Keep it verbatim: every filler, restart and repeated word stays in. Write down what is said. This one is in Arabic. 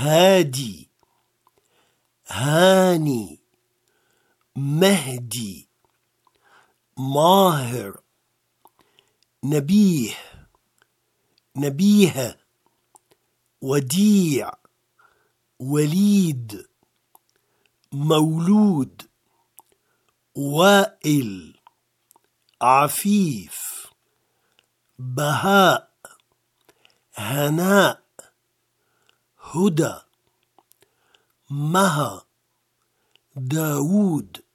هادي، هاني، مهدي، ماهر، نبيه، نبيهة، وديع، وليد، مولود، وائل، عفيف، بهاء، هناء، هدى، مها، داود،